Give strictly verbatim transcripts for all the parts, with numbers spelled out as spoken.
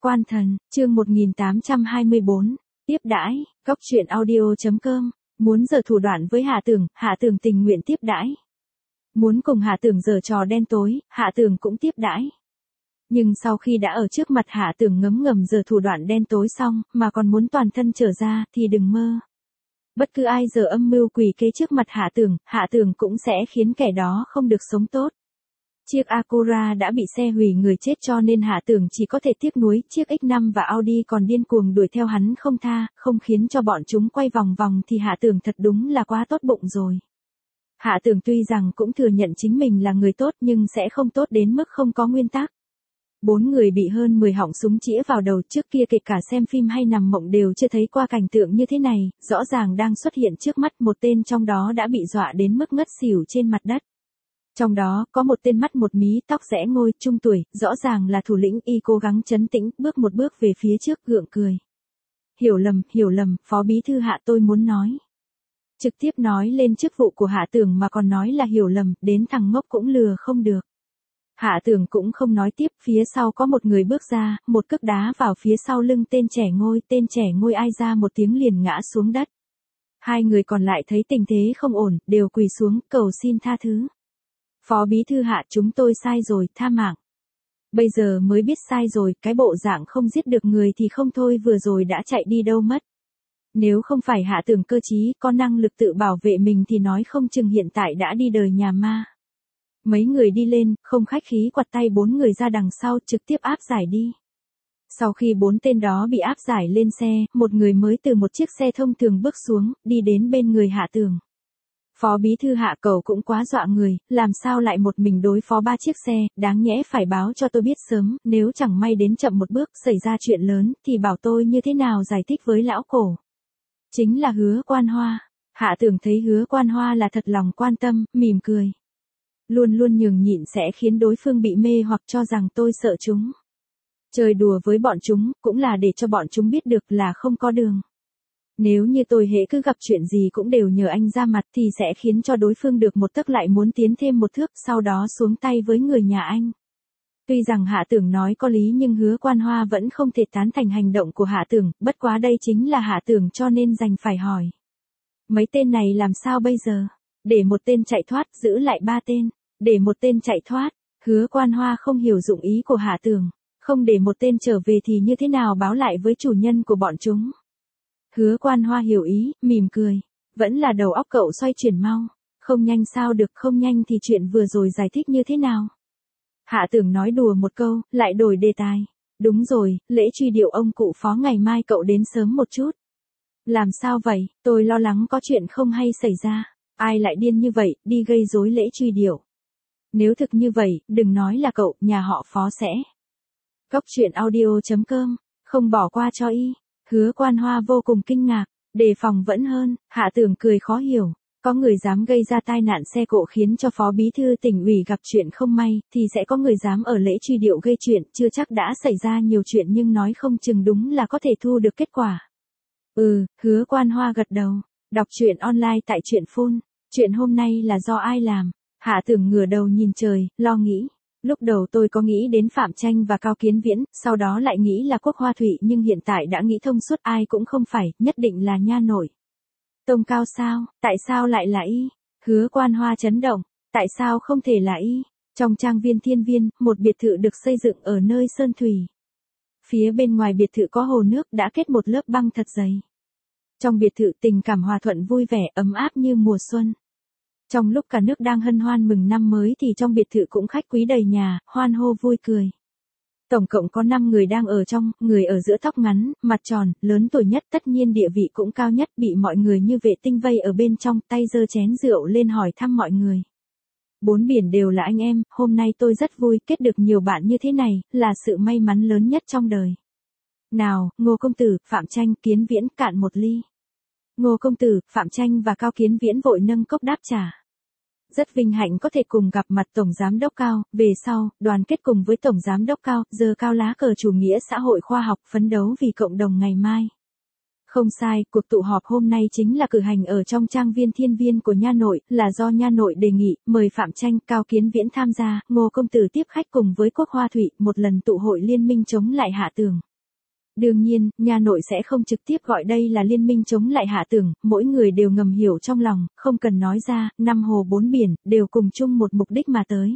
Quan thần, chương một nghìn tám trăm hai mươi bốn, tiếp đãi, góc truyện audio chấm com, muốn giở thủ đoạn với Hạ Tường, Hạ Tường tình nguyện tiếp đãi. Muốn cùng Hạ Tường giở trò đen tối, Hạ Tường cũng tiếp đãi. Nhưng sau khi đã ở trước mặt Hạ Tường ngấm ngầm giở thủ đoạn đen tối xong, mà còn muốn toàn thân trở ra, thì đừng mơ. Bất cứ ai giở âm mưu quỷ kế trước mặt Hạ Tường, Hạ Tường cũng sẽ khiến kẻ đó không được sống tốt. Chiếc Acura đã bị xe hủy người chết cho nên Hạ Tường chỉ có thể tiếc nuối, chiếc X năm và Audi còn điên cuồng đuổi theo hắn không tha, không khiến cho bọn chúng quay vòng vòng thì Hạ Tường thật đúng là quá tốt bụng rồi. Hạ Tường tuy rằng cũng thừa nhận chính mình là người tốt nhưng sẽ không tốt đến mức không có nguyên tắc. Bốn người bị hơn mười họng súng chĩa vào đầu, trước kia kể cả xem phim hay nằm mộng đều chưa thấy qua cảnh tượng như thế này, rõ ràng đang xuất hiện trước mắt, một tên trong đó đã bị dọa đến mức ngất xỉu trên mặt đất. Trong đó, có một tên mắt một mí, tóc rẽ ngôi, trung tuổi, rõ ràng là thủ lĩnh, y cố gắng trấn tĩnh, bước một bước về phía trước, gượng cười. Hiểu lầm, hiểu lầm, Phó Bí Thư Hạ tôi muốn nói. Trực tiếp nói lên chức vụ của Hạ Tường mà còn nói là hiểu lầm, đến thằng ngốc cũng lừa không được. Hạ Tường cũng không nói tiếp, phía sau có một người bước ra, một cước đá vào phía sau lưng tên trẻ ngôi, tên trẻ ngôi ai ra một tiếng liền ngã xuống đất. Hai người còn lại thấy tình thế không ổn, đều quỳ xuống, cầu xin tha thứ. Phó Bí Thư Hạ, chúng tôi sai rồi, tha mạng. Bây giờ mới biết sai rồi, cái bộ dạng không giết được người thì không thôi, vừa rồi đã chạy đi đâu mất. Nếu không phải Hạ Tường cơ trí, có năng lực tự bảo vệ mình thì nói không chừng hiện tại đã đi đời nhà ma. Mấy người đi lên, không khách khí quặt tay bốn người ra đằng sau, trực tiếp áp giải đi. Sau khi bốn tên đó bị áp giải lên xe, một người mới từ một chiếc xe thông thường bước xuống, đi đến bên người Hạ Tường. Phó Bí Thư Hạ, cậu cũng quá dọa người, làm sao lại một mình đối phó ba chiếc xe, đáng nhẽ phải báo cho tôi biết sớm, nếu chẳng may đến chậm một bước, xảy ra chuyện lớn, thì bảo tôi như thế nào giải thích với lão cổ. Chính là Hứa Quan Hoa. Hạ Tường thấy Hứa Quan Hoa là thật lòng quan tâm, mỉm cười. Luôn luôn nhường nhịn sẽ khiến đối phương bị mê hoặc cho rằng tôi sợ chúng. Chơi đùa với bọn chúng, cũng là để cho bọn chúng biết được là không có đường. Nếu như tôi hễ cứ gặp chuyện gì cũng đều nhờ anh ra mặt thì sẽ khiến cho đối phương được một tấc lại muốn tiến thêm một thước, sau đó xuống tay với người nhà anh. Tuy rằng Hạ Tường nói có lý nhưng Hứa Quan Hoa vẫn không thể tán thành hành động của Hạ Tường, bất quá đây chính là Hạ Tường cho nên đành phải hỏi. Mấy tên này làm sao bây giờ? Để một tên chạy thoát, giữ lại ba tên. Để một tên chạy thoát, Hứa Quan Hoa không hiểu dụng ý của Hạ Tường. Không để một tên trở về thì như thế nào báo lại với chủ nhân của bọn chúng? Hứa Quan Hoa hiểu ý, mỉm cười. Vẫn là đầu óc cậu xoay chuyển mau. Không nhanh sao được, không nhanh thì chuyện vừa rồi giải thích như thế nào? Hạ Tường nói đùa một câu, lại đổi đề tài. Đúng rồi, lễ truy điệu ông cụ Phó ngày mai cậu đến sớm một chút. Làm sao vậy, tôi lo lắng có chuyện không hay xảy ra. Ai lại điên như vậy, đi gây rối lễ truy điệu. Nếu thực như vậy, đừng nói là cậu, nhà họ Phó sẽ. Góc truyện audio chấm com, không bỏ qua cho y. Hứa Quan Hoa vô cùng kinh ngạc, đề phòng vẫn hơn, Hạ Tường cười khó hiểu. Có người dám gây ra tai nạn xe cộ khiến cho Phó Bí Thư Tỉnh ủy gặp chuyện không may, thì sẽ có người dám ở lễ truy điệu gây chuyện, chưa chắc đã xảy ra nhiều chuyện nhưng nói không chừng đúng là có thể thu được kết quả. Ừ, Hứa Quan Hoa gật đầu, đọc truyện online tại truyện phun. Chuyện hôm nay là do ai làm? Hạ Tường ngửa đầu nhìn trời, lo nghĩ. Lúc đầu tôi có nghĩ đến Phạm Tranh và Cao Kiến Viễn, sau đó lại nghĩ là Quốc Hoa Thụy nhưng hiện tại đã nghĩ thông suốt, ai cũng không phải, nhất định là nha nội. Tông Cao sao, tại sao lại là y? Hứa Quan Hoa chấn động, tại sao không thể là y? Trong trang viên Thiên Viên, một biệt thự được xây dựng ở nơi sơn thủy. Phía bên ngoài biệt thự có hồ nước đã kết một lớp băng thật dày. Trong biệt thự tình cảm hòa thuận vui vẻ, ấm áp như mùa xuân. Trong lúc cả nước đang hân hoan mừng năm mới thì trong biệt thự cũng khách quý đầy nhà, hoan hô vui cười. Tổng cộng có năm người đang ở trong, người ở giữa tóc ngắn, mặt tròn, lớn tuổi nhất, tất nhiên địa vị cũng cao nhất, bị mọi người như vệ tinh vây ở bên trong, tay giơ chén rượu lên hỏi thăm mọi người. Bốn biển đều là anh em, hôm nay tôi rất vui, kết được nhiều bạn như thế này, là sự may mắn lớn nhất trong đời. Nào, Ngô Công Tử, Phạm Tranh, Kiến Viễn, cạn một ly. Ngô Công Tử, Phạm Tranh và Cao Kiến Viễn vội nâng cốc đáp trả. Rất vinh hạnh có thể cùng gặp mặt Tổng Giám Đốc Cao, về sau, đoàn kết cùng với Tổng Giám Đốc Cao, giơ cao lá cờ chủ nghĩa xã hội khoa học, phấn đấu vì cộng đồng ngày mai. Không sai, cuộc tụ họp hôm nay chính là cử hành ở trong trang viên Thiên Viên của nha nội, là do nha nội đề nghị, mời Phạm Tranh, Cao Kiến Viễn tham gia, Ngô Công Tử tiếp khách cùng với Quốc Hoa Thụy, một lần tụ hội liên minh chống lại Hạ Tường. Đương nhiên, nha nội sẽ không trực tiếp gọi đây là liên minh chống lại Hạ Tường, mỗi người đều ngầm hiểu trong lòng, không cần nói ra, năm hồ bốn biển, đều cùng chung một mục đích mà tới.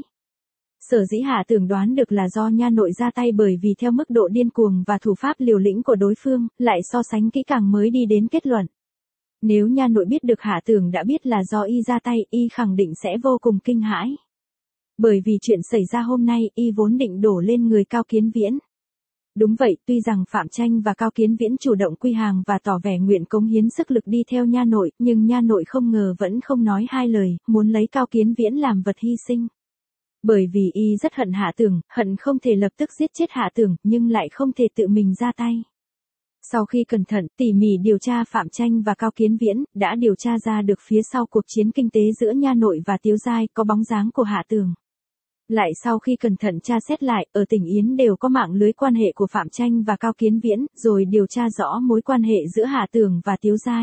Sở dĩ Hạ Tường đoán được là do nha nội ra tay bởi vì theo mức độ điên cuồng và thủ pháp liều lĩnh của đối phương, lại so sánh kỹ càng mới đi đến kết luận. Nếu nha nội biết được Hạ Tường đã biết là do y ra tay, y khẳng định sẽ vô cùng kinh hãi. Bởi vì chuyện xảy ra hôm nay, y vốn định đổ lên người Cao Kiến Viễn. Đúng vậy, tuy rằng Phạm Tranh và Cao Kiến Viễn chủ động quy hàng và tỏ vẻ nguyện cống hiến sức lực đi theo nha nội, nhưng nha nội không ngờ vẫn không nói hai lời, muốn lấy Cao Kiến Viễn làm vật hy sinh. Bởi vì y rất hận Hạ Tường, hận không thể lập tức giết chết Hạ Tường, nhưng lại không thể tự mình ra tay. Sau khi cẩn thận, tỉ mỉ điều tra Phạm Tranh và Cao Kiến Viễn, đã điều tra ra được phía sau cuộc chiến kinh tế giữa nha nội và Tiếu Giai có bóng dáng của Hạ Tường. Lại sau khi cẩn thận tra xét lại, ở tỉnh Yến đều có mạng lưới quan hệ của Phạm Tranh và Cao Kiến Viễn, rồi điều tra rõ mối quan hệ giữa Hạ Tường và Tiếu Giai.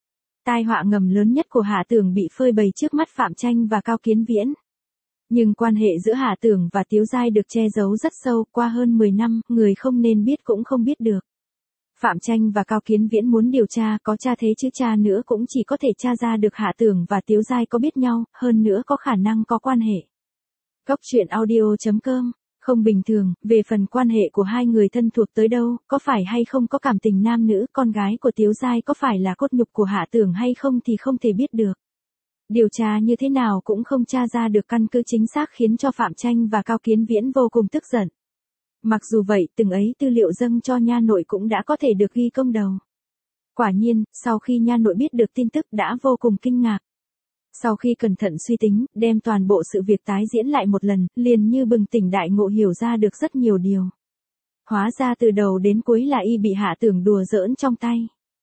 Tai họa ngầm lớn nhất của Hạ Tường bị phơi bày trước mắt Phạm Tranh và Cao Kiến Viễn. Nhưng quan hệ giữa Hạ Tường và Tiếu Giai được che giấu rất sâu, qua hơn mười năm, người không nên biết cũng không biết được. Phạm Tranh và Cao Kiến Viễn muốn điều tra, có tra thế chứ tra nữa cũng chỉ có thể tra ra được Hạ Tường và Tiếu Giai có biết nhau, hơn nữa có khả năng có quan hệ. Góc truyện audio chấm com, không bình thường, về phần quan hệ của hai người thân thuộc tới đâu, có phải hay không có cảm tình nam nữ, con gái của Tiếu Giai có phải là cốt nhục của Hạ Tường hay không thì không thể biết được. Điều tra như thế nào cũng không tra ra được căn cứ chính xác khiến cho Phạm Tranh và Cao Kiến Viễn vô cùng tức giận. Mặc dù vậy, từng ấy tư liệu dâng cho nha nội cũng đã có thể được ghi công đầu. Quả nhiên, sau khi nha nội biết được tin tức đã vô cùng kinh ngạc. Sau khi cẩn thận suy tính, đem toàn bộ sự việc tái diễn lại một lần, liền như bừng tỉnh đại ngộ hiểu ra được rất nhiều điều. Hóa ra từ đầu đến cuối là y bị Hạ Tường đùa giỡn trong tay.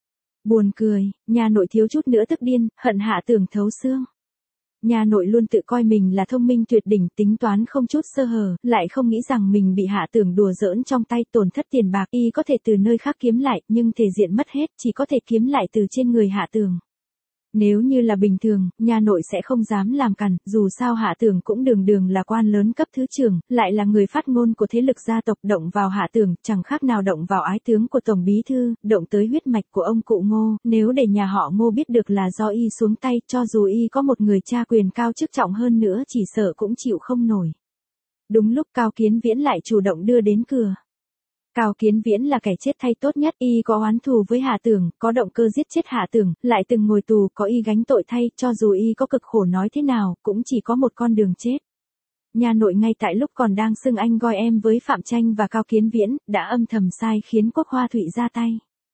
Buồn cười, nha nội thiếu chút nữa tức điên, hận Hạ Tường thấu xương. Nha nội luôn tự coi mình là thông minh tuyệt đỉnh, tính toán không chút sơ hở, lại không nghĩ rằng mình bị Hạ Tường đùa giỡn trong tay, tổn thất tiền bạc y có thể từ nơi khác kiếm lại, nhưng thể diện mất hết, chỉ có thể kiếm lại từ trên người Hạ Tường. Nếu như là bình thường, nha nội sẽ không dám làm cằn, dù sao Hạ Tường cũng đường đường là quan lớn cấp thứ trưởng, lại là người phát ngôn của thế lực gia tộc, động vào Hạ Tường, chẳng khác nào động vào ái tướng của Tổng Bí Thư, động tới huyết mạch của ông cụ Ngô, nếu để nhà họ Ngô biết được là do y xuống tay, cho dù y có một người cha quyền cao chức trọng hơn nữa chỉ sợ cũng chịu không nổi. Đúng lúc Cao Kiến Viễn lại chủ động đưa đến cửa. Cao Kiến Viễn là kẻ chết thay tốt nhất, y có oán thù với Hạ Tường, có động cơ giết chết Hạ Tường, lại từng ngồi tù, có y gánh tội thay, cho dù y có cực khổ nói thế nào, cũng chỉ có một con đường chết. Nha nội ngay tại lúc còn đang xưng anh gọi em với Phạm Tranh và Cao Kiến Viễn, đã âm thầm sai khiến Quốc Hoa Thụy ra tay.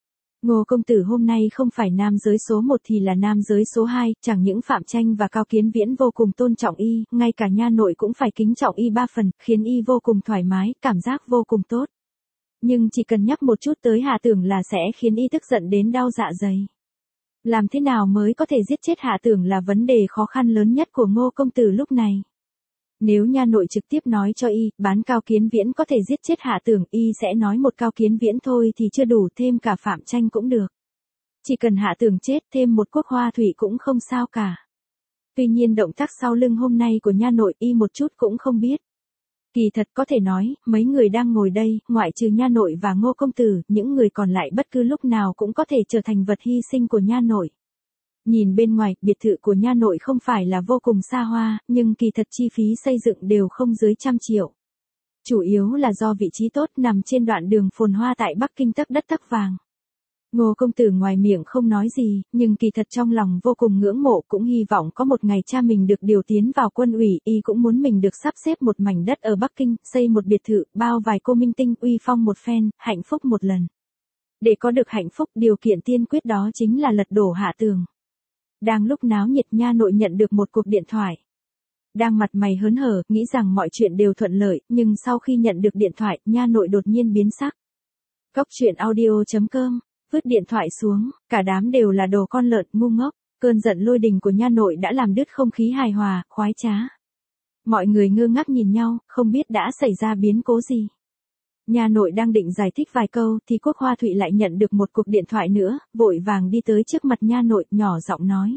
Ngô công tử hôm nay không phải nam giới số một thì là nam giới số hai, chẳng những Phạm Tranh và Cao Kiến Viễn vô cùng tôn trọng y, ngay cả nha nội cũng phải kính trọng y ba phần, khiến y vô cùng thoải mái, cảm giác vô cùng tốt. Nhưng chỉ cần nhắc một chút tới Hạ Tường là sẽ khiến y tức giận đến đau dạ dày. Làm thế nào mới có thể giết chết Hạ Tường là vấn đề khó khăn lớn nhất của Ngô công tử lúc này. Nếu nha nội trực tiếp nói cho y, bán Cao Kiến Viễn có thể giết chết Hạ Tường, y sẽ nói một Cao Kiến Viễn thôi thì chưa đủ, thêm cả Phạm Tranh cũng được. Chỉ cần Hạ Tường chết, thêm một Quốc Hoa Thụy cũng không sao cả. Tuy nhiên động tác sau lưng hôm nay của nha nội y một chút cũng không biết. Kỳ thật có thể nói, mấy người đang ngồi đây, ngoại trừ nha nội và Ngô công tử, những người còn lại bất cứ lúc nào cũng có thể trở thành vật hy sinh của nha nội. Nhìn bên ngoài, biệt thự của nha nội không phải là vô cùng xa hoa, nhưng kỳ thật chi phí xây dựng đều không dưới trăm triệu. Chủ yếu là do vị trí tốt nằm trên đoạn đường phồn hoa tại Bắc Kinh tấc đất tấc vàng. Ngô công tử ngoài miệng không nói gì, nhưng kỳ thật trong lòng vô cùng ngưỡng mộ, cũng hy vọng có một ngày cha mình được điều tiến vào quân ủy, y cũng muốn mình được sắp xếp một mảnh đất ở Bắc Kinh, xây một biệt thự, bao vài cô minh tinh, uy phong một phen, hạnh phúc một lần. Để có được hạnh phúc, điều kiện tiên quyết đó chính là lật đổ Hạ Tường. Đang lúc náo nhiệt, nha nội nhận được một cuộc điện thoại. Đang mặt mày hớn hở, nghĩ rằng mọi chuyện đều thuận lợi, nhưng sau khi nhận được điện thoại, nha nội đột nhiên biến sắc. Góc truyện audio chấm com, vứt điện thoại xuống, cả đám đều là đồ con lợn, ngu ngốc, cơn giận lôi đình của nha nội đã làm đứt không khí hài hòa, khoái trá. Mọi người ngơ ngác nhìn nhau, không biết đã xảy ra biến cố gì. Nha nội đang định giải thích vài câu, thì Quốc Hoa Thụy lại nhận được một cuộc điện thoại nữa, vội vàng đi tới trước mặt nha nội, nhỏ giọng nói.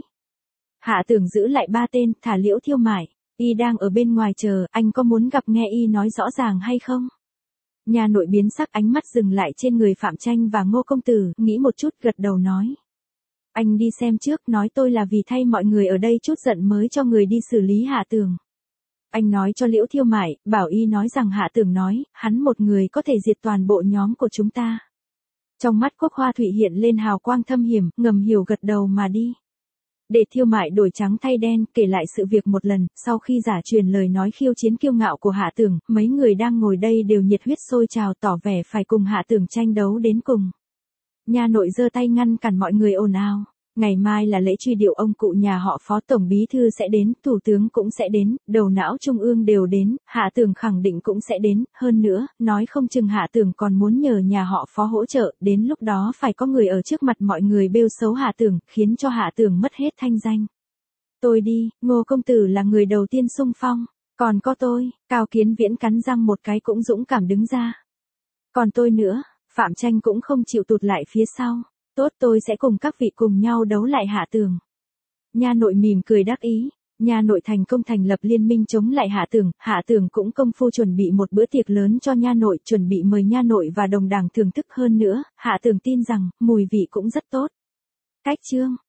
Hạ Tường giữ lại ba tên, thả Liễu Thiêu Mải, y đang ở bên ngoài chờ, anh có muốn gặp nghe y nói rõ ràng hay không? Nha nội biến sắc, ánh mắt dừng lại trên người Phạm Tranh và Ngô công tử, nghĩ một chút gật đầu nói. Anh đi xem trước, nói tôi là vì thay mọi người ở đây chút giận mới cho người đi xử lý Hạ Tường. Anh nói cho Liễu Thiêu Mại, bảo y nói rằng Hạ Tường nói, hắn một người có thể diệt toàn bộ nhóm của chúng ta. Trong mắt Quốc Hoa Thụy hiện lên hào quang thâm hiểm, ngầm hiểu gật đầu mà đi. Để Thiêu Mại đổi trắng thay đen, kể lại sự việc một lần, sau khi giả truyền lời nói khiêu chiến kiêu ngạo của Hạ Tường, mấy người đang ngồi đây đều nhiệt huyết sôi trào tỏ vẻ phải cùng Hạ Tường tranh đấu đến cùng. Nha nội giơ tay ngăn cản mọi người ồn ào. Ngày mai là lễ truy điệu ông cụ nhà họ Phó, Tổng bí thư sẽ đến, Thủ tướng cũng sẽ đến, đầu não trung ương đều đến, Hạ Tường khẳng định cũng sẽ đến, hơn nữa, nói không chừng Hạ Tường còn muốn nhờ nhà họ Phó hỗ trợ, đến lúc đó phải có người ở trước mặt mọi người bêu xấu Hạ Tường, khiến cho Hạ Tường mất hết thanh danh. Tôi đi, Ngô công tử là người đầu tiên xung phong, còn có tôi, Cao Kiến Viễn cắn răng một cái cũng dũng cảm đứng ra. Còn tôi nữa, Phạm Tranh cũng không chịu tụt lại phía sau. Tốt, tôi sẽ cùng các vị cùng nhau đấu lại Hạ Tường. Nha nội mỉm cười đắc ý. Nha nội thành công thành lập liên minh chống lại Hạ Tường. Hạ Tường cũng công phu chuẩn bị một bữa tiệc lớn cho nha nội, chuẩn bị mời nha nội và đồng đảng thưởng thức hơn nữa. Hạ Tường tin rằng mùi vị cũng rất tốt. Cách chương